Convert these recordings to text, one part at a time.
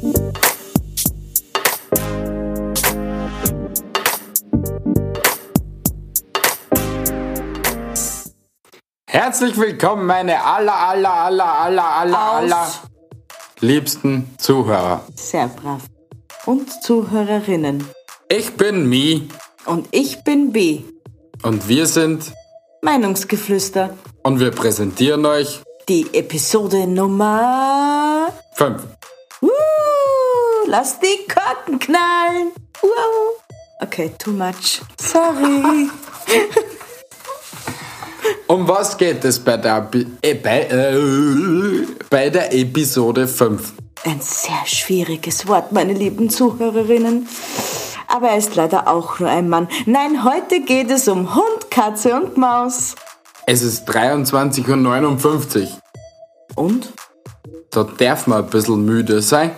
Herzlich willkommen, meine aller liebsten Zuhörer. Sehr brav. Und Zuhörerinnen. Ich bin Mi. Und ich bin B. Und wir sind Meinungsgeflüster. Und wir präsentieren euch die Episode Nummer 5. Lass die Korken knallen. Okay, too much. Sorry. Um was geht es bei der Episode 5? Ein sehr schwieriges Wort, meine lieben Zuhörerinnen. Aber er ist leider auch nur ein Mann. Nein, heute geht es um Hund, Katze und Maus. Es ist 23:59 Uhr. Und? Da darf man ein bisschen müde sein.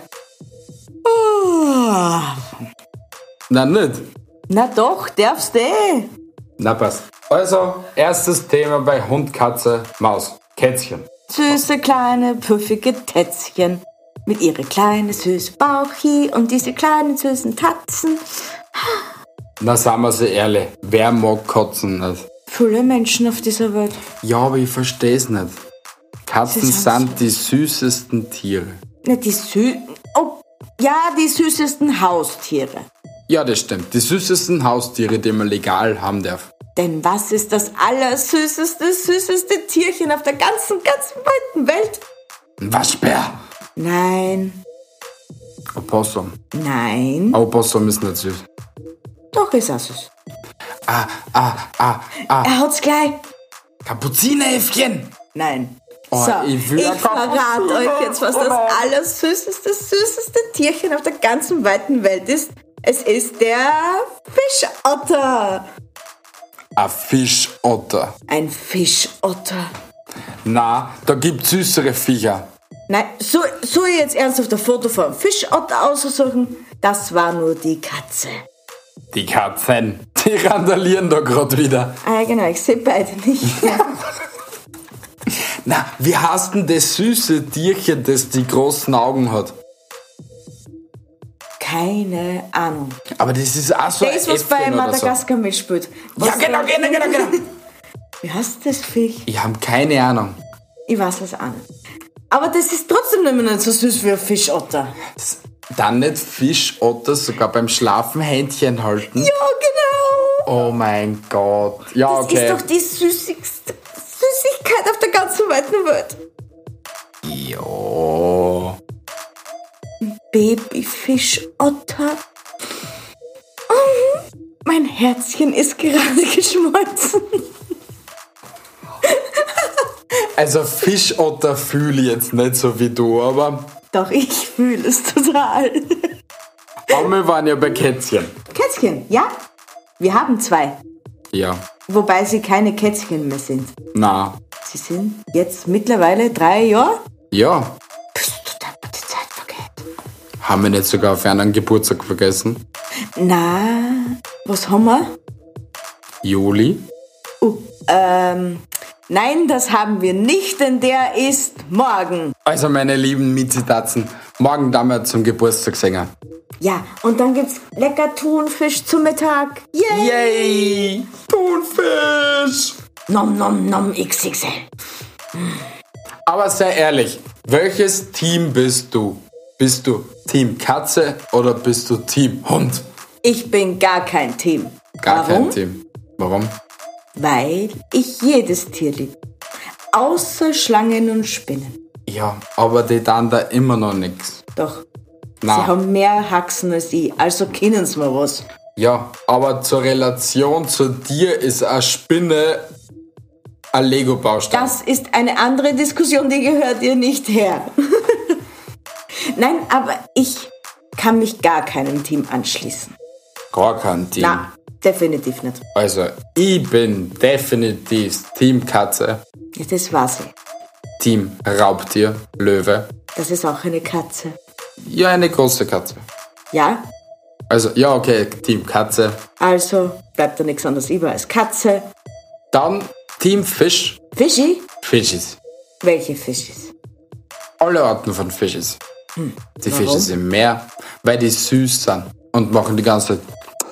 Na nicht? Na doch, darfst eh. Na passt. Also, erstes Thema bei Hund, Katze, Maus. Kätzchen. Süße, kleine, puffige Tätzchen. Mit ihrem kleinen, süßen Bauchi und diese kleinen, süßen Tatzen. Na, sagen wir sie ehrlich. Wer mag Katzen nicht? Viele Menschen auf dieser Welt. Ja, aber ich versteh's nicht. Katzen sind die süßesten Tiere. Na, die süßesten Haustiere. Ja, das stimmt. Die süßesten Haustiere, die man legal haben darf. Denn was ist das süßeste Tierchen auf der ganzen weiten Welt? Ein Waschbär. Nein. Opossum. Nein. Opossum ist nicht süß. Doch, ist er süß. Er hat's gleich. Kapuzineräffchen. Nein. Oh, so, ich verrate euch jetzt, was das süßeste Tierchen auf der ganzen weiten Welt ist. Es ist der Fischotter. Ein Fischotter. Ein Fischotter. Na, da gibt's süßere Viecher. Nein, soll ich jetzt ernsthaft ein Foto vom Fischotter aussuchen? Das war nur die Katze. Die Katzen, die randalieren da gerade wieder. Ah, genau, ich sehe beide nicht mehr. Na, wie heißt denn das süße Tierchen, das die großen Augen hat? Keine Ahnung. Aber das ist auch so der ist, was bei Madagaskar mitspielt. Ja, genau. Wie heißt das Viech? Ich habe keine Ahnung. Ich weiß es auch nicht. Aber das ist trotzdem nicht so süß wie ein Fischotter. Dann nicht Fischotter, sogar beim Schlafen Händchen halten? Ja, genau. Oh mein Gott. Ja, das ist doch die Süßigkeit auf der ganzen weiten Welt. Ja. Babyfischotter. Mein Herzchen ist gerade geschmolzen. Also Fischotter fühle ich jetzt nicht so wie du, aber... Doch, ich fühle es total. Aber wir waren ja bei Kätzchen. Kätzchen, ja? Wir haben 2. Ja. Wobei sie keine Kätzchen mehr sind. Na. Sie sind jetzt mittlerweile 3 Jahre? Ja. Bist du deppert, die Zeit vergeht. Haben wir nicht sogar auf einen Geburtstag vergessen? Na, was haben wir? Juli? Nein, das haben wir nicht, denn der ist morgen. Also meine lieben Miezitatzen, morgen da wir zum Geburtstag singen. Ja, und dann gibt's lecker Thunfisch zum Mittag. Yay! Yay! Thunfisch! Nom nom nom XXL. Aber sei ehrlich, welches Team bist du? Bist du Team Katze oder bist du Team Hund? Ich bin gar kein Team. Kein Team. Warum? Weil ich jedes Tier liebe. Außer Schlangen und Spinnen. Ja, aber die dann da immer noch nix. Doch. Na. Sie haben mehr Haxen als ich, also kennen sie mir was. Ja, aber zur Relation zu dir ist eine Spinne ein Lego-Baustein. Das ist eine andere Diskussion, die gehört ihr nicht her. Nein, aber ich kann mich gar keinem Team anschließen. Gar kein Team. Na, definitiv nicht. Also, ich bin definitiv Team Katze, Ja, das war's. Team Raubtier, Löwe. Das ist auch eine Katze. Ja, eine große Katze. Ja? Also, ja, okay, Team Katze. Also bleibt da nichts anderes über als Katze. Dann Team Fisch. Fischi? Fischis. Welche Fischis? Alle Arten von Fischis. Die Fische sind mehr, weil die süß sind und machen die ganze Zeit.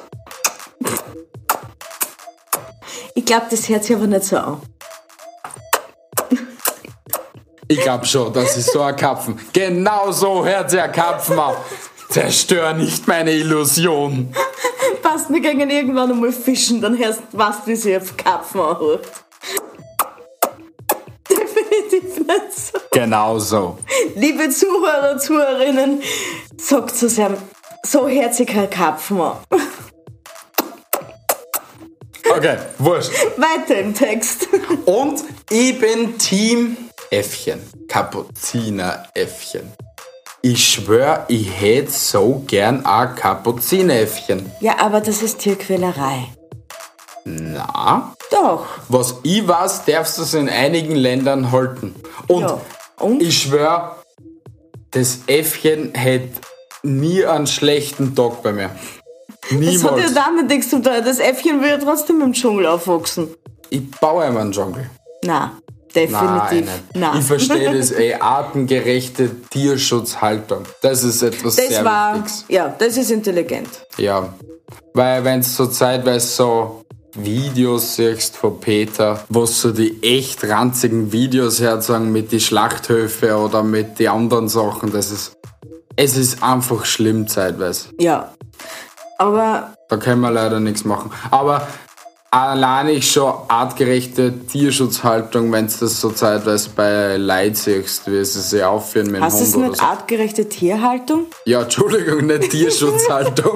Ich glaube, das hört sich aber nicht so an. Ich glaube schon, das ist so ein Karpfen. Genau so hört sich ein Karpfen an. Zerstör nicht meine Illusion. Passt, wir gehen irgendwann einmal fischen, dann weißt du, wie sich auf Karpfen anhört. Definitiv nicht so. Genau so. Liebe Zuhörer, Zuhörerinnen, sagt zu seinem so hört sich kein Karpfen an. Okay, wurscht. Weiter im Text. Und ich bin Team Äffchen. Kapuzineräffchen. Ich schwör, ich hätte so gern ein Kapuzineräffchen. Ja, aber das ist Tierquälerei. Na? Doch. Was ich weiß, darfst du es in einigen Ländern halten. Und, Ja. Und? ich schwör, das Äffchen hätte nie einen schlechten Tag bei mir. Das hat ja Niemals. damit nichts zu tun. Das Äffchen will ja trotzdem im Dschungel aufwachsen. Ich baue immer einen Dschungel. Na, definitiv. Nein. Ich verstehe das artengerechte Tierschutzhaltung. Das ist etwas Das sehr war, Wichtiges. ja, das ist intelligent. Ja. Weil wenn du so zeitweise so Videos siehst von Peter, wo so die echt ranzigen Videos herzagen mit die Schlachthöfe oder mit die anderen Sachen, es ist einfach schlimm zeitweise. Ja. Aber Da können wir leider nichts machen. Aber allein schon artgerechte Tierschutzhaltung, wenn du das so zeitweise bei Leid siehst, wie sie sich aufführen mit dem hast du es Hund oder nicht so. artgerechte Tierhaltung? Ja, Entschuldigung, nicht Tierschutzhaltung.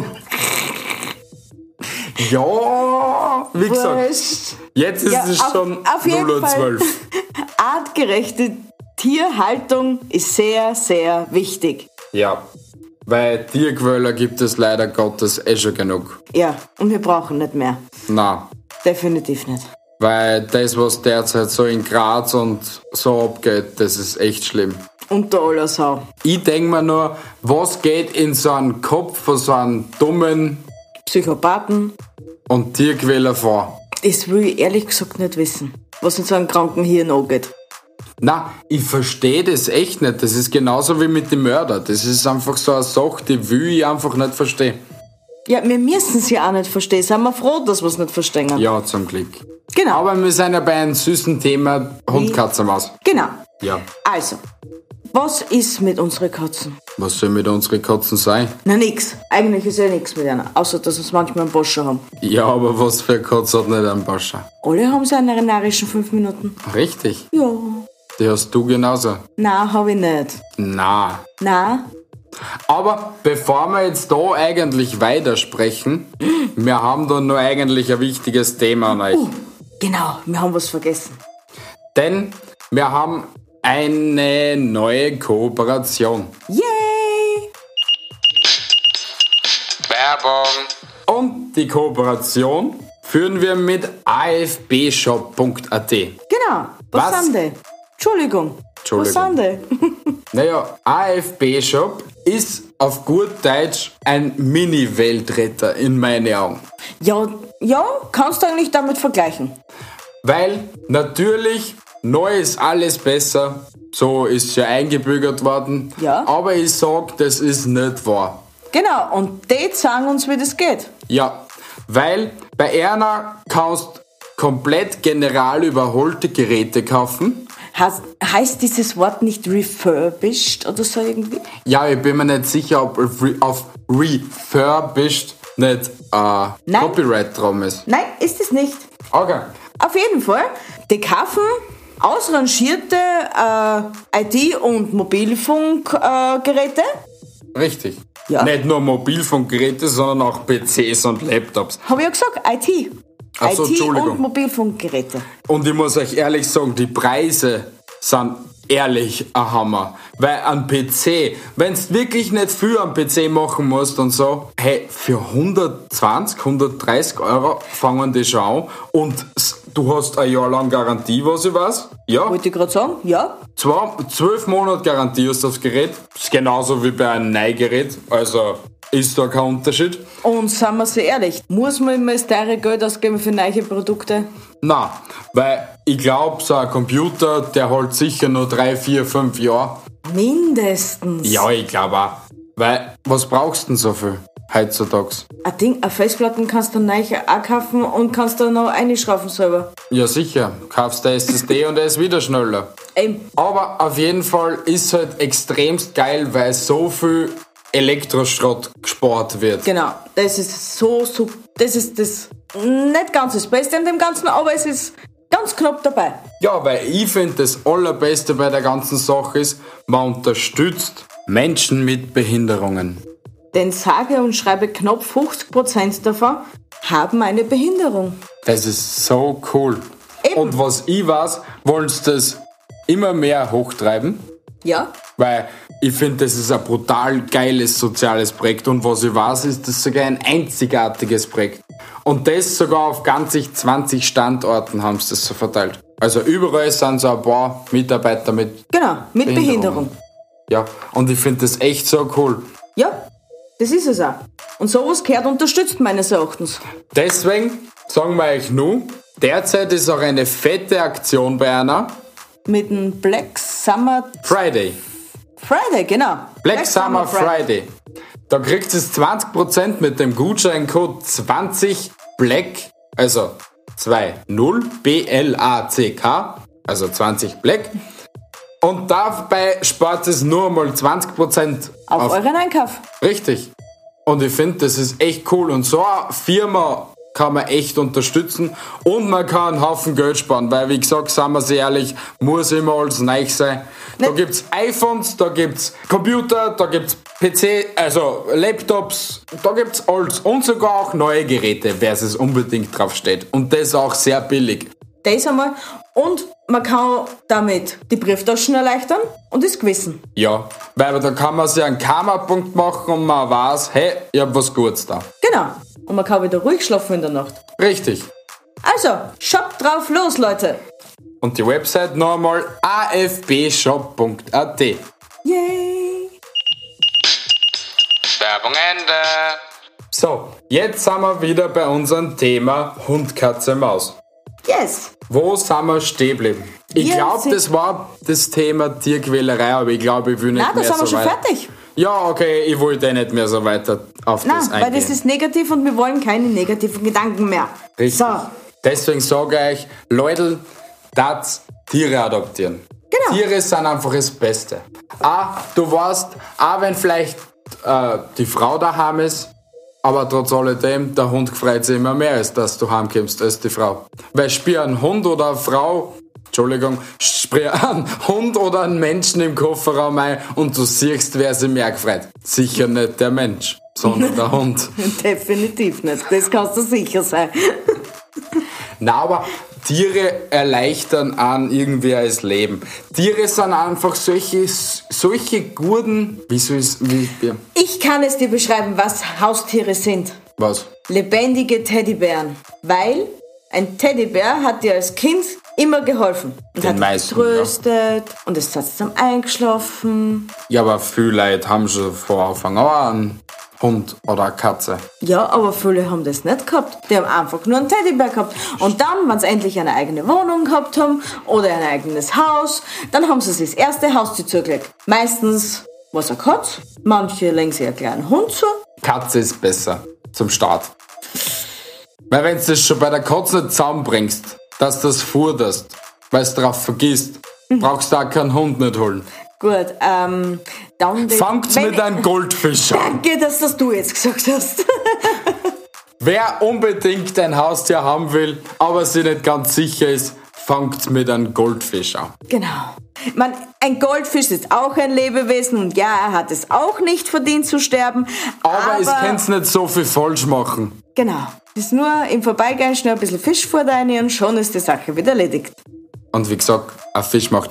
Ja, wie gesagt, Wurscht. jetzt ist Ja, es schon auf jeden 0:12 Uhr. Artgerechte Tierhaltung ist sehr, sehr wichtig. Ja, weil Tierquäler gibt es leider Gottes schon genug. Ja, und wir brauchen nicht mehr. Na, Definitiv nicht. weil das, was derzeit so in Graz und so abgeht, das ist echt schlimm. Unter aller Sau. Ich denk mir nur, was geht in so einen Kopf von so einem dummen Psychopathen, und Tierquäler vor? das will ich ehrlich gesagt nicht wissen, was in so einem kranken Hirn angeht. Na, ich verstehe das echt nicht. Das ist genauso wie mit dem Mörder. Das ist einfach so eine Sache, die will ich einfach nicht verstehen. Ja, wir müssen es ja auch nicht verstehen. Sind wir froh, dass wir es nicht verstehen. Ja, zum Glück. Genau. Aber wir sind ja bei einem süßen Thema Hund, Katze, Maus. Genau. Ja. Also, was ist mit unseren Katzen? Was soll mit unseren Katzen sein? Na, nix. Eigentlich ist ja nichts mit einer. Außer, dass wir manchmal einen Boscher haben. Ja, aber was für eine Katze hat nicht einen Pascha? Alle haben so einen narischen 5 Minuten. Richtig. Ja. Die hast du genauso. Nein, hab ich nicht. Na. Nein. Aber bevor wir jetzt da eigentlich weitersprechen, wir haben da nur eigentlich ein wichtiges Thema an euch. Genau, wir haben was vergessen. Denn wir haben eine neue Kooperation. Yay! Werbung. Und die Kooperation führen wir mit afbshop.at. Genau. Was Was? sind die? Entschuldigung. Was sind die? Naja, AFB-Shop ist auf gut Deutsch ein Mini-Weltretter in meinen Augen. Ja, kannst du eigentlich damit vergleichen. Weil natürlich, neu ist alles besser, so ist ja eingebürgert worden. Ja. Aber ich sag, das ist nicht wahr. Genau, und die sagen uns, wie das geht. Ja, weil bei Erna kannst komplett general überholte Geräte kaufen. Heißt dieses Wort nicht refurbished oder so irgendwie? Ja, ich bin mir nicht sicher, ob auf refurbished nicht Nein. Copyright drum ist. Nein, ist es nicht. Okay. Auf jeden Fall, die kaufen ausrangierte IT- und Mobilfunkgeräte. Richtig. Ja. Nicht nur Mobilfunkgeräte, sondern auch PCs und Laptops. Habe ich ja gesagt, IT. Ach so, IT Entschuldigung. und Mobilfunkgeräte. Und ich muss euch ehrlich sagen, die Preise sind ehrlich ein Hammer. Weil ein PC, wenn du wirklich nicht viel am PC machen musst und so, hey, für 120, 130 Euro fangen die schon an und du hast ein Jahr lang Garantie, was ich weiß. Ja, Wollte ich gerade sagen, ja. 12 Monate Garantie hast du aufs Gerät. Das ist genauso wie bei einem Neugerät. Also ist da kein Unterschied. Und sagen wir so ehrlich, muss man immer das teure Geld ausgeben für neue Produkte? Na, weil ich glaube, so ein Computer, der hält sicher nur 3, 4, 5 Jahre. Mindestens. Ja, ich glaube auch. Weil, was brauchst du denn so viel heutzutage? Eine Festplatten kannst du neu auch kaufen und kannst da noch einschrauben selber. Ja, sicher. Kaufst der SSD und er ist wieder schneller. Eben. Aber auf jeden Fall ist halt extremst geil, weil so viel Elektroschrott gespart wird. Genau. Das ist so, das ist das nicht ganz das Beste an dem Ganzen, aber es ist ganz knapp dabei. Ja, weil ich finde, das Allerbeste bei der ganzen Sache ist, man unterstützt Menschen mit Behinderungen. Denn sage und schreibe knapp 50% davon haben eine Behinderung. Das ist so cool. Eben. Und was ich weiß, wollen sie das immer mehr hochtreiben. Ja. Weil ich finde, das ist ein brutal geiles soziales Projekt. Und was ich weiß, ist das sogar ein einzigartiges Projekt. Und das sogar auf ganzig 20 Standorten haben sie das so verteilt. Also überall sind so ein paar Mitarbeiter mit Genau, mit Behinderung. Ja, und ich finde das echt so cool. Ja, das ist es auch. Und sowas gehört unterstützt meines Erachtens. Deswegen sagen wir euch nun, derzeit ist auch eine fette Aktion bei einer Mit dem Black Summer Friday. Friday, genau. Black Summer Friday. Da kriegt es 20% mit dem Gutscheincode 20BLACK, also 20 BLACK, also 20 Black. Und dabei spart es nur mal 20% Auf euren Einkauf. Richtig. Und ich finde, das ist echt cool. Und so eine Firma kann man echt unterstützen und man kann einen Haufen Geld sparen, weil, wie gesagt, sagen wir sehr ehrlich, muss immer alles neu sein. Da gibt's iPhones, da gibt's Computer, da gibt's PC, also Laptops, da gibt's alles und sogar auch neue Geräte, wer es unbedingt drauf steht. Und das auch sehr billig. Das einmal. Und man kann damit die Brieftaschen erleichtern und das Gewissen. Ja, weil da kann man sich einen Karma-Punkt machen und man weiß, hey, ich hab was Gutes da. Genau. Und man kann wieder ruhig schlafen in der Nacht. Richtig. Also, shop drauf los, Leute. Und die Website noch einmal afbshop.at. Yay. Werbung Ende. So, jetzt sind wir wieder bei unserem Thema Hund, Katze, Maus. Yes. Wo sind wir stehen geblieben? Ich Wir glaube, sind- das war das Thema Tierquälerei, aber ich glaube, ich will nicht Nein, da mehr sind wir so schon weit. fertig. Ja, okay, ich wollte nicht mehr so weiter auf Nein, das weil eingehen. das ist negativ und wir wollen keine negativen Gedanken mehr. Richtig. So, Deswegen sage ich euch, Leute, das Tiere adoptieren. Genau. Tiere sind einfach das Beste. Du weißt, auch wenn vielleicht die Frau daheim ist, aber trotz alledem, der Hund freut sich immer mehr, als dass du heimkommst, als die Frau. Weil sprich ein Hund oder eine Frau, sprich ein Hund oder einen Menschen im Kofferraum ein und du siehst, wer sich mehr gefreut. Sicher nicht der Mensch, sondern der Hund. definitiv nicht. Das kannst du sicher sein. Na, aber Tiere erleichtern an irgendwie das Leben. Tiere sind einfach solche guten, Ich kann es dir beschreiben, was Haustiere sind. was? Lebendige Teddybären. Weil ein Teddybär hat dir als Kind immer geholfen. Und Den hat dich meisten, getröstet und es hat zusammen eingeschlafen. Ja, aber viele Leute haben schon vor Anfang an einen Hund oder eine Katze. Ja, aber viele haben das nicht gehabt. Die haben einfach nur einen Teddybär gehabt. Und dann, wenn sie endlich eine eigene Wohnung gehabt haben oder ein eigenes Haus, dann haben sie sich das erste Haustier zugelegt. Meistens war es eine Katze, manche legen sich einen kleinen Hund zu. Katze ist besser zum Start. Weil wenn du das schon bei der Katze nicht zusammenbringst, dass du das futterst, weil du drauf vergisst, brauchst du auch keinen Hund nicht holen. Gut, dann... Fangt's mit einem Goldfisch an. Danke, dass das du jetzt gesagt hast. Wer unbedingt ein Haustier haben will, aber sich nicht ganz sicher ist, fangt's mit einem Goldfisch an. Genau. Ein Goldfisch ist auch ein Lebewesen und ja, er hat es auch nicht verdient zu sterben. Aber es kann's nicht so viel falsch machen. Genau. Es ist nur im Vorbeigehen schnell ein bisschen Fischfutter rein und schon ist die Sache wieder erledigt. Und wie gesagt, ein Fisch macht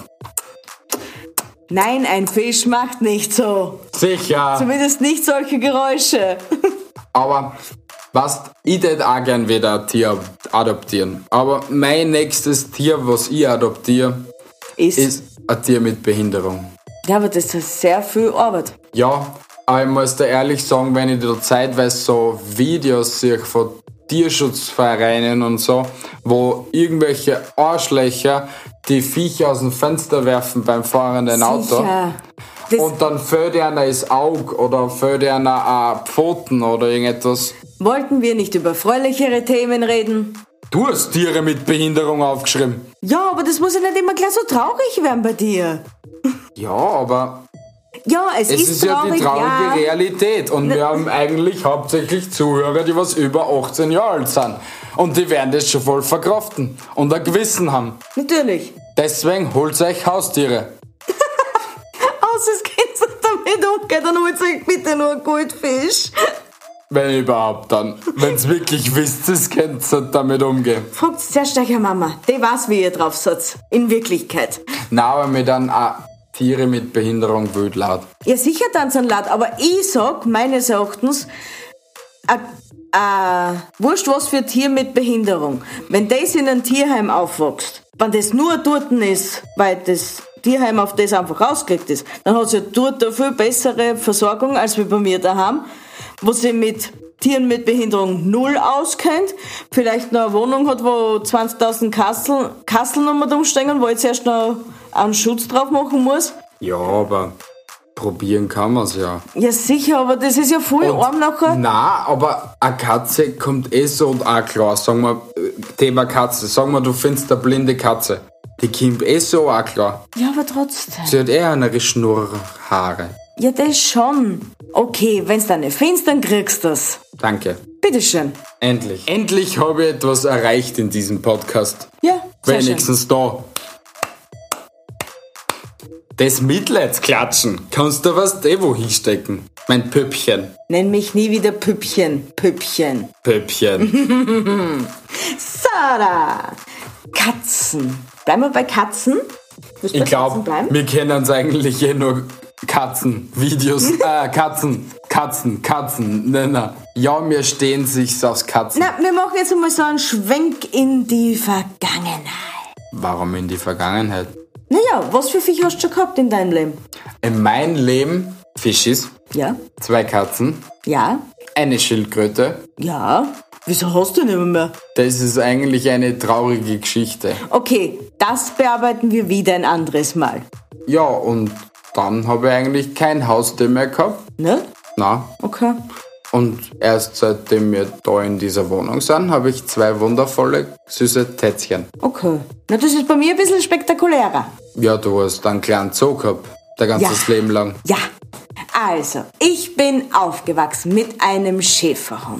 Nein, ein Fisch macht nicht so. sicher. Zumindest nicht solche Geräusche. Aber was ich tät auch gern wieder ein Tier adoptieren. Aber mein nächstes Tier, was ich adoptiere, ist ein Tier mit Behinderung. Ja, aber das ist sehr viel Arbeit. Ja, aber ich muss dir ehrlich sagen, wenn ich da zeitweise so Videos sehe von Tierschutzvereinen und so, wo irgendwelche Arschlöcher die Viecher aus dem Fenster werfen beim fahrenden Auto. Sicher. Und dann fällt einer das Auge oder fällt einer Pfoten oder irgendetwas. Wollten wir nicht über fröhlichere Themen reden? Du hast Tiere mit Behinderung aufgeschrieben. Ja, aber das muss ja nicht immer gleich so traurig werden bei dir. Ja, aber Ja, es es ist ist ja traurig, die traurige ja. Realität. Und wir haben eigentlich hauptsächlich Zuhörer, die was über 18 Jahre alt sind. Und die werden das schon voll verkraften und ein Gewissen haben. Natürlich. Deswegen holt euch Haustiere. Außer es geht so damit umgeht, dann holt euch bitte nur einen Goldfisch. Wenn überhaupt dann. Wenn's wirklich wisst, es könnt ihr damit umgehen. Fragt zuerst eure Mama, die weiß, wie ihr drauf seid. In Wirklichkeit. Na, aber mir dann auch Tiere mit Behinderung wild laut. Ja, sicher tanzen laut, aber ich sag, meines Erachtens, wurscht was für ein Tier mit Behinderung. Wenn das in einem Tierheim aufwächst, wenn das nur dort ist, weil das Tierheim auf das einfach ausgelegt ist, dann hat es ja dort eine viel bessere Versorgung als wie bei mir daheim, wo sie mit Tieren mit Behinderung null auskennt, vielleicht noch eine Wohnung hat, wo 20.000 Kasseln um und stehen, wo ich jetzt erst noch einen Schutz drauf machen muss. Ja, aber probieren kann man's ja. Ja sicher, aber das ist ja voll arm nachher. Na, aber eine Katze kommt so und auch klar. Sagen wir, Thema Katze. Sagen wir, du findest eine blinde Katze. Die kommt so auch klar. Ja, aber trotzdem. Sie hat eine Schnurrhaare. Ja, das schon. Okay, wenn's dann nicht findest, dann kriegst du das. Danke. Bitteschön. Endlich. Endlich habe ich etwas erreicht in diesem Podcast. Ja, sehr schön. Wenigstens da. Das Mitleidsklatschen kannst du was wo hinstecken. Mein Püppchen. Nenn mich nie wieder Püppchen. Püppchen. Püppchen. Sada. Katzen. Bleiben wir bei Katzen? Willst du Ich bei Katzen glaube, bleiben? wir kennen uns eigentlich nur Katzenvideos. Katzen. Nein. Ja, wir stehen sich aufs Katzen. Na, wir machen jetzt einmal so einen Schwenk in die Vergangenheit. Warum in die Vergangenheit? Naja, was für Viech hast du schon gehabt in deinem Leben? In meinem Leben Fischis, Ja? 2 Katzen, Ja? eine Schildkröte. Ja? Wieso hast du nicht mehr? Das ist eigentlich eine traurige Geschichte. Okay, das bearbeiten wir wieder ein anderes Mal. Ja, und dann habe ich eigentlich kein Haustier mehr gehabt. Ne? Na, Okay. und erst seitdem wir da in dieser Wohnung sind, habe ich 2 wundervolle, süße Tätzchen. Okay. Na, das ist bei mir ein bisschen spektakulärer. Ja, du hast einen kleinen Zoo gehabt, dein ganzes Leben lang. Ja. Also, ich bin aufgewachsen mit einem Schäferhund.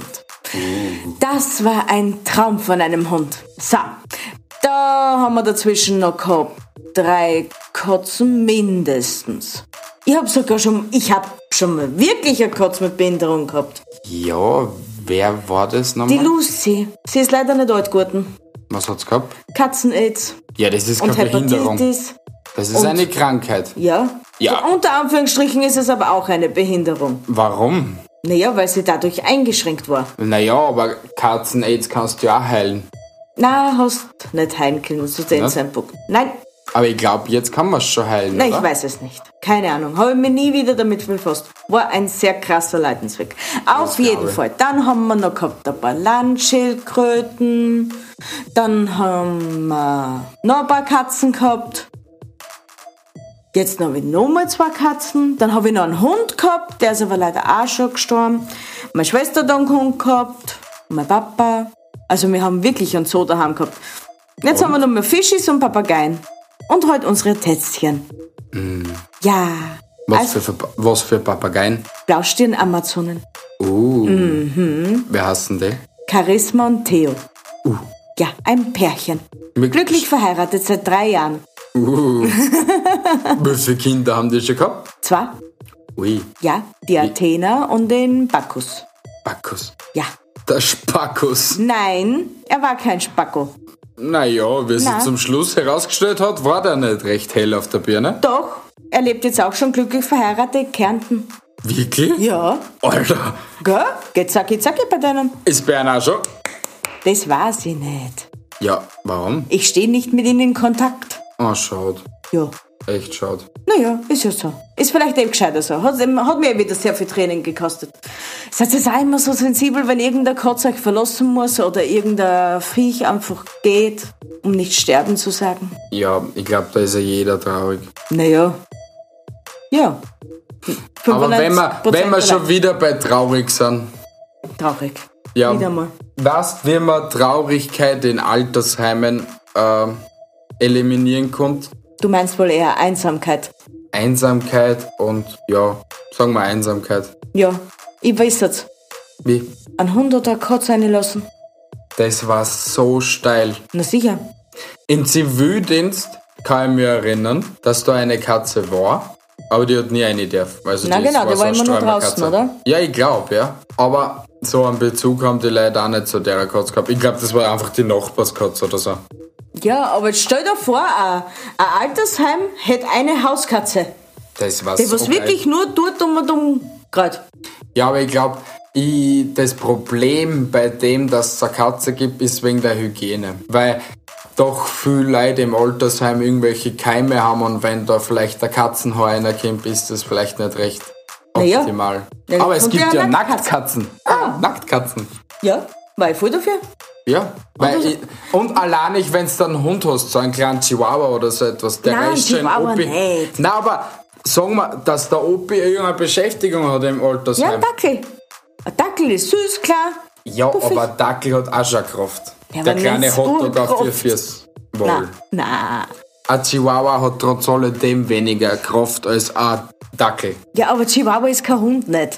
Das war ein Traum von einem Hund. So, da haben wir dazwischen noch gehabt 3 Katzen mindestens. Ich hab schon mal wirklich eine Katze mit Behinderung gehabt. Ja, wer war das Die nochmal? Lucy. Sie ist leider nicht alt geworden. Was hat's gehabt? Katzen-Aids Ja, das ist und keine Behinderung. Hepatitis. Das ist und- eine Krankheit. Ja. Ja. So, unter Anführungsstrichen ist es aber auch eine Behinderung. Warum? Naja, weil sie dadurch eingeschränkt war. Naja, aber Katzen-Aids kannst du ja auch heilen. Na, hast nicht heilen können zu dem Nicht? Zeitpunkt. Nein, Aber ich glaube, jetzt kann man es schon heilen, nein, oder? ich weiß es nicht. Keine Ahnung. Habe ich mich nie wieder damit befasst. War ein sehr krasser Leidensweg. Auf jeden glaube ich. Fall. Dann haben wir noch gehabt ein paar Landschildkröten. Dann haben wir noch ein paar Katzen gehabt. Jetzt habe ich nochmal 2 Katzen. Dann habe ich noch einen Hund gehabt. Der ist aber leider auch schon gestorben. Meine Schwester hat einen Hund gehabt. Mein Papa. Also wir haben wirklich einen Zoo daheim gehabt. Jetzt haben wir noch mehr Fischis und Papageien. Und halt unsere Tätzchen. Ja. Also, Was für Papageien? Blaustirn-Amazonen. Wer heißt denn die? Charisma und Theo. Ja, ein Pärchen. Mit- Glücklich verheiratet seit 3 Jahren. Wie viele Kinder haben die schon gehabt? 2. Ui, Ja, die Athena und den Bacchus. Bacchus. Ja. Der Spackus. Nein, er war kein Spacko. Naja, wie sie Na. zum Schluss herausgestellt hat, war der nicht recht hell auf der Birne. Doch, er lebt jetzt auch schon glücklich verheiratet in Kärnten. Wirklich? Ja. Alter, Gell? Geht zacki zacki bei denen. ist Bern auch schon? Das weiß ich nicht. Ja, warum? Ich stehe nicht mit ihnen in Kontakt. Oh, schaut. Ja. Echt schaut. Naja, ist ja so. Ist vielleicht eben gescheiter so. Hat mir wieder sehr viel Training gekostet. Seid ihr auch immer so sensibel, wenn irgendein Katze euch verlassen muss oder irgendein Viech einfach geht, um nicht sterben zu sagen? Ja, ich glaube, da ist ja jeder traurig. Naja. Ja. Aber wenn 95% wir schon wieder bei traurig sind. Traurig. Ja. Wieder mal. Weißt, wie man Traurigkeit in Altersheimen eliminieren kommt? Du meinst wohl eher Einsamkeit. Einsamkeit und, ja, sagen wir Einsamkeit. Ja, ich weiß es. Wie? Ein Hund oder eine Katze reinlassen? Das war so steil. Na sicher. Im Zivildienst kann ich mich erinnern, dass da eine Katze war, aber die hat nie eine dürfen. Also Na genau, die war so immer nur eine draußen, Katze. oder? Ja, ich glaube, ja. Aber so einen Bezug haben die Leute auch nicht zu der Katze gehabt. Ich glaube, das war einfach die Nachbarskatze oder so. Ja, aber jetzt stell dir vor, ein Altersheim hätte eine Hauskatze. Das war Die so was geil. wirklich nur tut und gerade. Ja, aber ich glaube, das Problem bei dem, dass es eine Katze gibt, ist wegen der Hygiene. Weil doch viele Leute im Altersheim irgendwelche Keime haben und wenn da vielleicht der Katzenhau reinkommt, ist das vielleicht nicht recht Naja. optimal. Ja, Aber es und gibt ja ja Nacktkatzen. Nacktkatzen. Nacktkatzen. Ja, war ich voll dafür. Ja. Und allein nicht, wenn du dann einen Hund hast, so einen kleinen Chihuahua oder so etwas. Der Nein, reicht schon Chihuahua Opi. nicht. Nein, aber sagen wir, dass der Opi irgendeine Beschäftigung hat im Ja, Altersheim. ein Dackel. Ein Dackel ist süß, klar. Ja, Puffig. aber ein Dackel hat auch schon Kraft. Ja, Der aber kleine nicht Hotdog auf Kraft. die Füße. Wohl. Na. Ein Chihuahua hat trotz alledem weniger Kraft als ein Dackel. Ja, aber Chihuahua ist kein Hund nicht.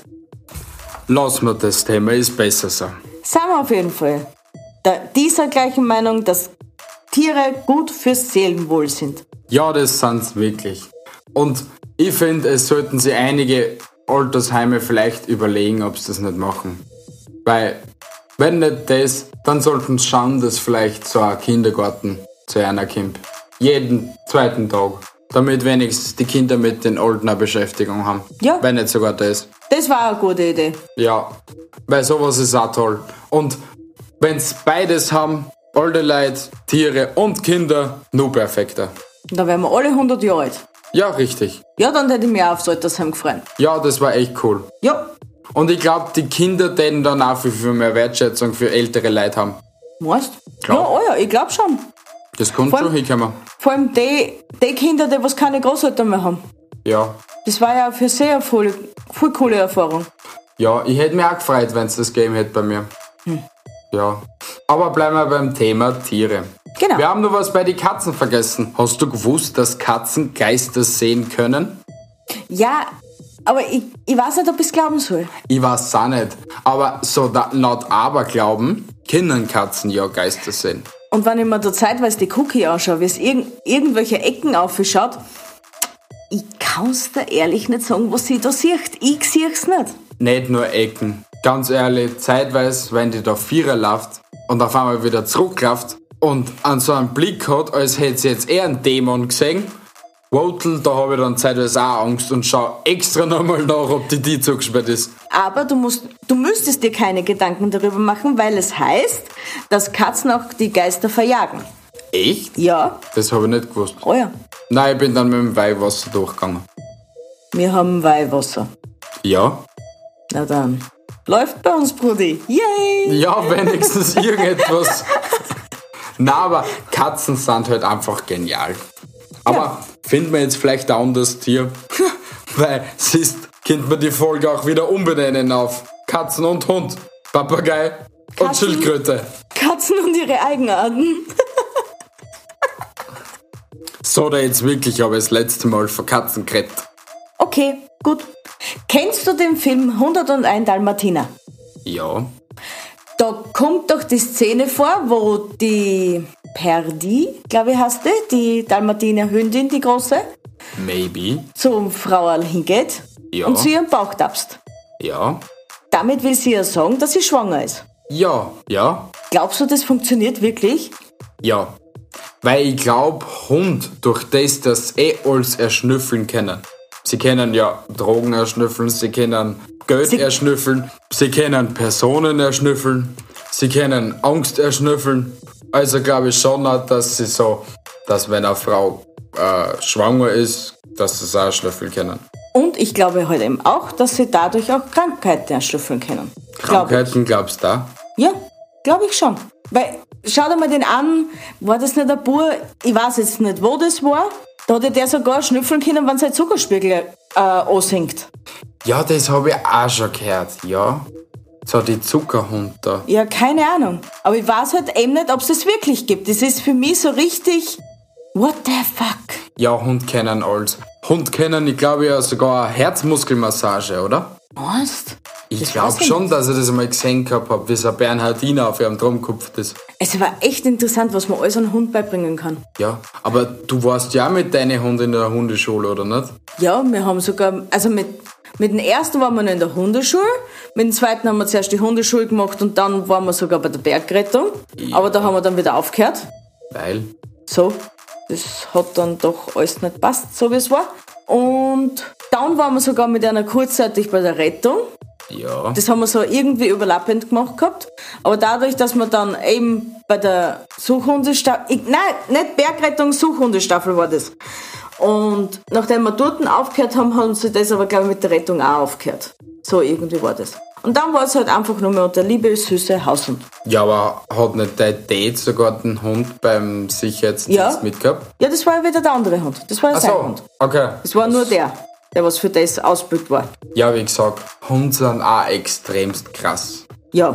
Lass mir das Thema, ist besser so. Sind wir auf jeden Fall dieser gleichen Meinung, dass Tiere gut fürs Seelenwohl sind. Ja, das sind's wirklich. Und ich finde, es sollten sich einige Altersheime vielleicht überlegen, ob sie das nicht machen. Weil, wenn nicht das, dann sollten sie schauen, dass vielleicht so ein Kindergarten zu einer kommt. Jeden zweiten Tag. Damit wenigstens die Kinder mit den Alten eine Beschäftigung haben. Ja. Wenn nicht sogar das. Das war eine gute Idee. Ja, weil sowas ist auch toll. Und wenn's beides haben, alte Leute, Tiere und Kinder, nur perfekter. Da wären wir alle 100 Jahre alt. Ja, richtig. Ja, dann hätte ich mich auch aufs Altersheim gefreut. Ja, das war echt cool. Ja, Und ich glaube, die Kinder täten dann auch viel mehr Wertschätzung für ältere Leute haben. weißt Klar. Ja, oh ja, ich glaube schon. Das kommt Vor schon allem- hinkommen. Vor allem die Kinder, die was keine Großeltern mehr haben. Ja. Das war ja für sie eine voll coole Erfahrung. Ja, ich hätte mich auch gefreut, wenn es das gegeben hätte bei mir. Ja. Aber bleiben wir beim Thema Tiere. Genau. Wir haben noch was bei den Katzen vergessen. Hast du gewusst, dass Katzen Geister sehen können? Ja, aber ich weiß nicht, ob ich es glauben soll. Ich weiß auch nicht. Aber so laut Aberglauben können Katzen ja Geister sehen. Und wenn ich mir da zeitweise die Cookie anschaue, wie es irgendwelche Ecken aufschaut, ich kann's dir ehrlich nicht sagen, was sie da sieht. Ich sieh's nicht. Nicht nur Ecken. Ganz ehrlich, zeitweise, wenn die da Vierer läuft und auf einmal wieder zurückläuft und an so einen Blick hat, als hätte sie jetzt eher einen Dämon gesehen, Wotel, da habe ich dann zeitweise auch Angst und schau extra nochmal nach, ob die zugesperrt ist. Aber du müsstest dir keine Gedanken darüber machen, weil es heißt, dass Katzen auch die Geister verjagen. Echt? Ja, Das habe ich nicht gewusst. oh ja. Nein, ich bin dann mit dem Weihwasser durchgegangen. Wir haben Weihwasser. Ja? Na dann. Läuft bei uns, Brudi. Yay! Ja, wenigstens irgendetwas. Na, aber Katzen sind halt einfach genial. Aber finden wir jetzt vielleicht ein anderes Tier? Weil, siehst, könnte man die Folge auch wieder umbenennen auf Katzen und Hund, Papagei und Katzen. Schildkröte. Katzen und ihre Eigenarten. So, da jetzt wirklich aber das letzte Mal von Katzen geredet. Okay, gut. Kennst du den Film 101 Dalmatiner? Ja. Da kommt doch die Szene vor, wo die Perdi, glaube ich heißt die Dalmatiner Hündin, die große, Maybe. zum Frauerl hingeht Ja. und zu ihrem Bauch tapst. Ja. Damit will sie ja sagen, dass sie schwanger ist. Ja. Ja. Glaubst du, das funktioniert wirklich? Ja. Weil ich glaube, Hund, durch das, dass sie alles erschnüffeln können. Sie können ja Drogen erschnüffeln, sie können Geld erschnüffeln, sie können Personen erschnüffeln, sie können Angst erschnüffeln. Also glaube ich schon, dass sie so, dass wenn eine Frau schwanger ist, dass sie es auch erschnüffeln können. Und ich glaube halt eben auch, dass sie dadurch auch Krankheiten erschnüffeln können. Krankheiten glaubst du da? Ja, glaube ich schon. Weil, schau dir mal den an, war das nicht ein Bub, ich weiß jetzt nicht, wo das war, da hat der sogar schnüffeln können, wenn sein Zuckerspiegel ansinkt. Ja, das habe ich auch schon gehört, ja. So die Zuckerhund da. Ja, keine Ahnung. Aber ich weiß halt eben nicht, ob es das wirklich gibt. Das ist für mich so richtig, what the fuck? Ja, Hund kennen alles. Hund kennen, ich glaube ja sogar eine Herzmuskelmassage, oder? Was? Ich glaube schon, dass ich das einmal gesehen gehabt habe, wie so ein Bernhardiner auf ihrem Drum gehupft ist. Es war echt interessant, was man alles einem Hund beibringen kann. Ja, aber du warst ja mit deinen Hunden in der Hundeschule, oder nicht? Ja, wir haben sogar, also mit dem ersten waren wir noch in der Hundeschule, mit dem zweiten haben wir zuerst die Hundeschule gemacht und dann waren wir sogar bei der Bergrettung. Ja. Aber da haben wir dann wieder aufgehört. Weil? So, das hat dann doch alles nicht passt, so wie es war. Und dann waren wir sogar mit einer kurzzeitig bei der Rettung. Ja. Das haben wir so irgendwie überlappend gemacht gehabt. Aber dadurch, dass wir dann eben bei der Suchhundestaffel, nein, nicht Bergrettung, Suchhundestaffel war das. Und nachdem wir dort aufgehört haben, haben sie das aber, glaube ich, mit der Rettung auch aufgehört. So irgendwie war das. Und dann war es halt einfach nur mehr der liebe, süße Haushund. Ja, aber hat nicht dein Date sogar den Hund beim Sicherheitsdienst mitgehabt? Ja, das war ja wieder der andere Hund. Das war ja sein Hund. Okay. Das war nur der was für das ausgebildet war. Ja, wie gesagt, Hunde sind auch extremst krass. Ja,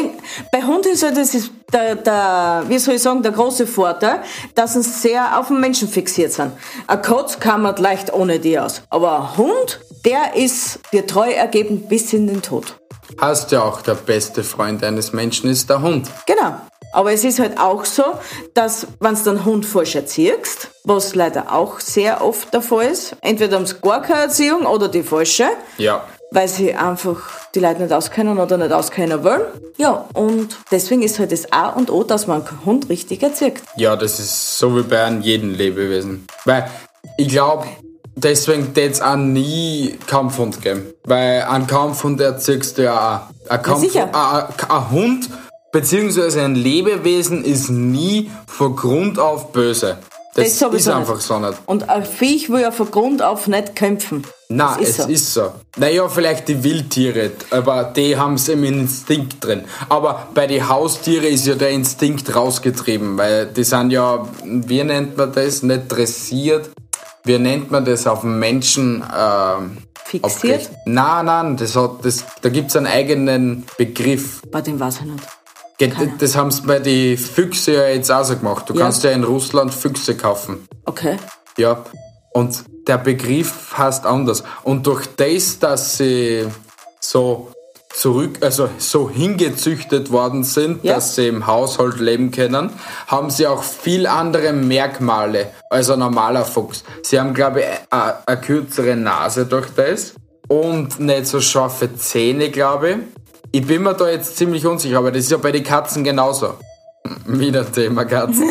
bei Hunden ist halt, das ist der, wie soll ich sagen, der große Vorteil, dass sie sehr auf den Menschen fixiert sind. Ein Katz kann man leicht ohne die aus. Aber ein Hund, der ist dir treu ergeben bis in den Tod. Heißt ja auch, der beste Freund eines Menschen ist der Hund. Genau. Aber es ist halt auch so, dass, wenn du einen Hund falsch erziehst, was leider auch sehr oft der Fall ist, entweder haben sie gar keine Erziehung oder die falsche, ja, weil sie einfach die Leute nicht auskennen oder nicht auskennen wollen. Ja, und deswegen ist halt das A und O, dass man einen Hund richtig erzieht. Ja, das ist so wie bei einem jeden Lebewesen. Weil ich glaube, deswegen wird es auch nie Kampfhund geben. Weil einen Kampfhund erziehst du ja auch. Ein Hund beziehungsweise ein Lebewesen ist nie von Grund auf böse. Das ist einfach so nicht. Und ein Viech will ja von Grund auf nicht kämpfen. Nein, ist so. Naja, vielleicht die Wildtiere, aber die haben es im Instinkt drin. Aber bei den Haustieren ist ja der Instinkt rausgetrieben, weil die sind ja, wie nennt man das, nicht dressiert. Wie nennt man das auf den Menschen? Fixiert? Nein, da gibt's einen eigenen Begriff. Bei dem weiß ich nicht. Das haben sie bei den Füchse ja jetzt auch so gemacht. Du kannst ja in Russland Füchse kaufen. Okay. Ja, und der Begriff heißt anders. Und durch das, dass sie so hingezüchtet worden sind, dass sie im Haushalt leben können, haben sie auch viel andere Merkmale als ein normaler Fuchs. Sie haben, glaube ich, eine kürzere Nase durch das und nicht so scharfe Zähne, glaube ich. Ich bin mir da jetzt ziemlich unsicher, aber das ist ja bei den Katzen genauso. Wieder Thema Katzen.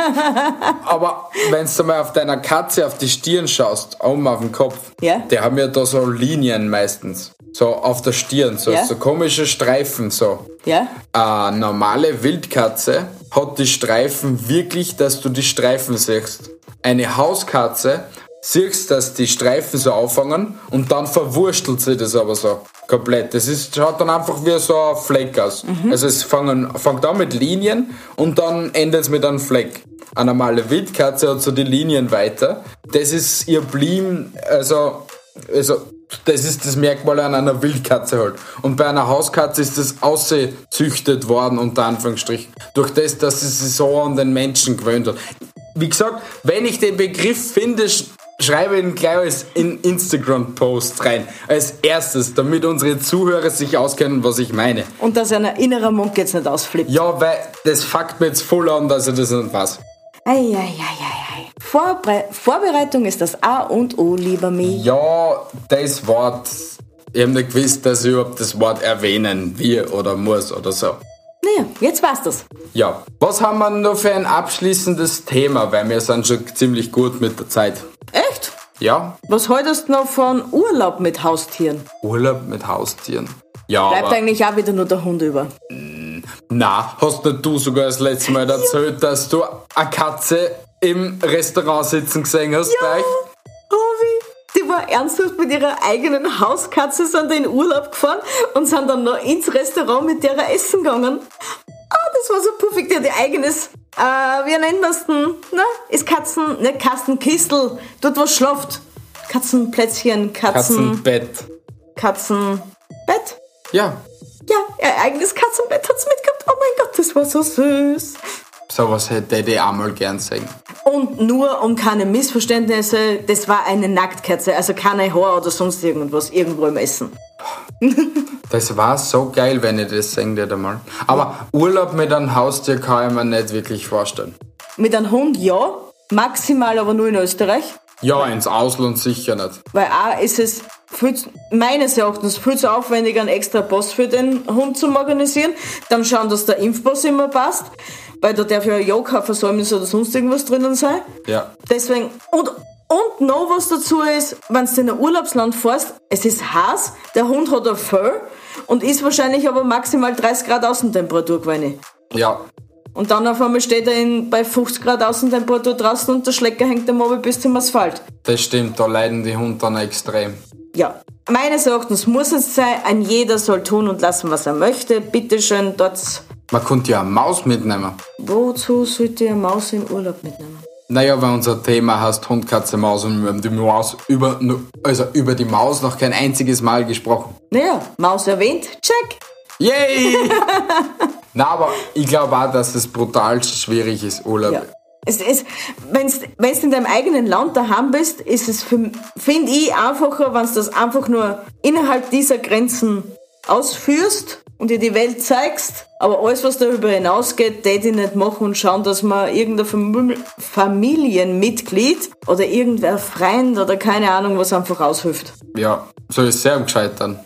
Aber wenn du mal auf deiner Katze auf die Stirn schaust, oben auf dem Kopf, die haben ja da so Linien meistens. So auf der Stirn, so komische Streifen so. Ja. Eine normale Wildkatze hat die Streifen wirklich, dass du die Streifen siehst. Eine Hauskatze siehst, dass die Streifen so auffangen und dann verwurstelt sie das aber so komplett. Das schaut dann einfach wie so ein Fleck aus. Also es fängt an mit Linien und dann endet es mit einem Fleck. Eine normale Wildkatze hat so die Linien weiter. Das ist ihr Blim, also das ist das Merkmal an einer Wildkatze halt. Und bei einer Hauskatze ist das ausgezüchtet worden, unter Anführungsstrichen. Durch das, dass sie sich so an den Menschen gewöhnt hat. Wie gesagt, wenn ich den Begriff finde, schreibe ihn gleich als in Instagram-Post rein. Als erstes, damit unsere Zuhörer sich auskennen, was ich meine. Und dass ein innerer Mund jetzt nicht ausflippt. Ja, weil das fuckt mir jetzt voll an, dass ich das nicht weiß. Vorbereitung ist das A und O, lieber mich. Ja, das Wort, ich habe nicht gewusst, dass ich überhaupt das Wort erwähnen will oder muss oder so. Naja, jetzt weißt du's. Ja, was haben wir noch für ein abschließendes Thema, weil wir sind schon ziemlich gut mit der Zeit. Echt? Ja. Was haltest du noch von Urlaub mit Haustieren? Urlaub mit Haustieren? Ja, bleibt eigentlich auch wieder nur der Hund über. Na, hast nicht du sogar das letzte Mal erzählt, dass du eine Katze im Restaurant sitzen gesehen hast bei euch? Robi, die war ernsthaft mit ihrer eigenen Hauskatze sind die in Urlaub gefahren und sind dann noch ins Restaurant mit derer essen gegangen. Das war so puffig, die hat ihr eigenes, wie nennt man es denn? Na, ist nicht Katzenkistel, dort wo schlaft. Katzenplätzchen, Katzenbett. Katzenbett? Ja, Ja, ihr eigenes Katzenbett hat's mitgehabt. Oh mein Gott, das war so süß. sowas hätte ich auch mal gern sehen. Und nur um keine Missverständnisse, das war eine Nacktkerze, also keine Haar oder sonst irgendwas, irgendwo im Essen. Das war so geil, wenn ich das sehen würde mal. Aber Urlaub mit einem Haustier kann ich mir nicht wirklich vorstellen. Mit einem Hund ja, maximal aber nur in Österreich. Ja, ins Ausland sicher nicht. Weil auch ist es meines Erachtens viel zu aufwendig, einen extra Pass für den Hund zu organisieren. Dann schauen, dass der Impfpass immer passt. Weil da darf ja kein Versäumnis oder sonst irgendwas drinnen sein. Ja. Deswegen, und noch was dazu ist, wenn du in ein Urlaubsland fährst, es ist heiß, der Hund hat ein Fell und ist wahrscheinlich aber maximal 30 Grad Außentemperatur gewesen. Ja. Und dann auf einmal steht er bei 50 Grad Außentemperatur draußen und der Schlecker hängt am Abend bis zum Asphalt. Das stimmt, da leiden die Hunde dann extrem. Ja, meines Erachtens muss es sein, ein jeder soll tun und lassen, was er möchte. Bitteschön, dort. Man könnte ja eine Maus mitnehmen. Wozu sollte ich eine Maus in Urlaub mitnehmen? Naja, weil unser Thema heißt Hund, Katze, Maus und wir haben die Maus über die Maus noch kein einziges Mal gesprochen. Naja, Maus erwähnt, check. Yay! Na, aber ich glaube auch, dass es brutal schwierig ist, Urlaub. Ja. Wenn du in deinem eigenen Land daheim bist, ist es, finde ich, einfacher, wenn du das einfach nur innerhalb dieser Grenzen ausführst und dir die Welt zeigst. Aber alles, was darüber hinausgeht, täte ich nicht machen und schauen, dass man irgendein Familienmitglied oder irgendwer Freund oder keine Ahnung was einfach aushilft. Ja, so ist es sehr gescheit dann.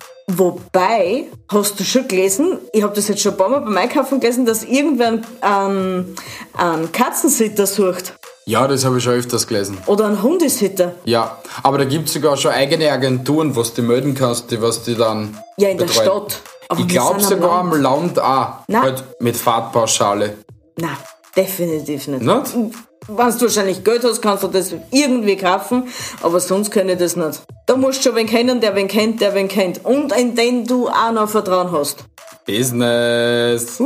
Wobei, hast du schon gelesen, ich habe das jetzt schon ein paar Mal beim Einkaufen gelesen, dass irgendwer einen Katzensitter sucht. Ja, das habe ich schon öfters gelesen. Oder einen Hundesitter. Ja, aber da gibt es sogar schon eigene Agenturen, was du melden kannst, was die dann Ja, in der betreuen. Stadt. Aber Ich wir glaube sind sogar am Land auch. Nein. Halt mit Fahrtpauschale. Nein, definitiv nicht. Nicht? Wenn du wahrscheinlich Geld hast, kannst du das irgendwie kaufen, aber sonst kann ich das nicht. Da musst du schon wen kennen, der wen kennt, der wen kennt. Und in den du auch noch Vertrauen hast. Business.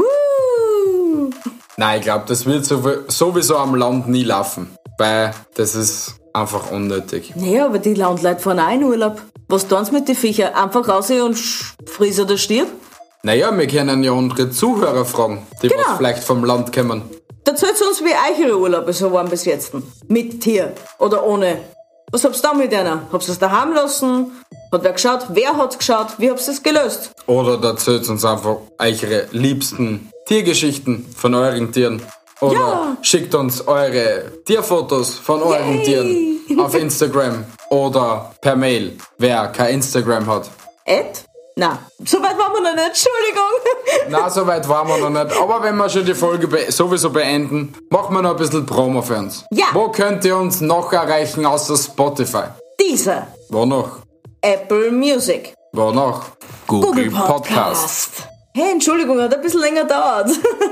Nein, ich glaube, das wird sowieso am Land nie laufen. Weil das ist einfach unnötig. Naja, aber die Landleute fahren auch in Urlaub. Was tun sie mit den Viechern? Einfach raus und friss oder stirb? Naja, wir können ja unsere Zuhörer fragen, die Genau. was vielleicht vom Land kommen. Erzählt uns, wie eure Urlaube so waren bis jetzt. Mit Tier oder ohne. Was habt ihr da mit einer? Habt ihr es daheim lassen? Hat wer geschaut? Wer hat geschaut? Wie habt ihr es gelöst? Oder erzählt uns einfach eure liebsten Tiergeschichten von euren Tieren. Oder Ja. schickt uns eure Tierfotos von euren Yay. Tieren auf Instagram oder per Mail, wer kein Instagram hat. Na, so weit waren wir noch nicht. Entschuldigung. Na, so weit waren wir noch nicht. Aber wenn wir schon die Folge sowieso beenden, machen wir noch ein bisschen Promo für uns. Ja. Wo könnt ihr uns noch erreichen außer Spotify? Dieser Wo noch? Apple Music. Wo noch? Google Podcast. Hey, Entschuldigung, hat ein bisschen länger gedauert.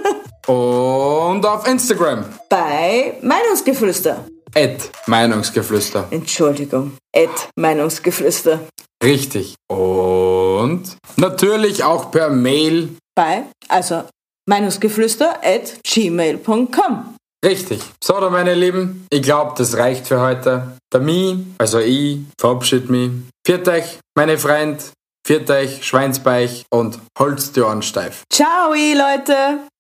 Und auf Instagram. Bei Meinungsgeflüster. @Meinungsgeflüster. Entschuldigung. Meinungsgeflüster. Richtig. Und natürlich auch per Mail. Meinungsgeflüster@gmail.com. Richtig. So, dann meine Lieben, ich glaube, das reicht für heute. Der Mi, also ich, verabschied mich. Viert euch, meine Freund. Viert euch, Schweinsbeich und holt's die Ohren steif. Ciao, Leute.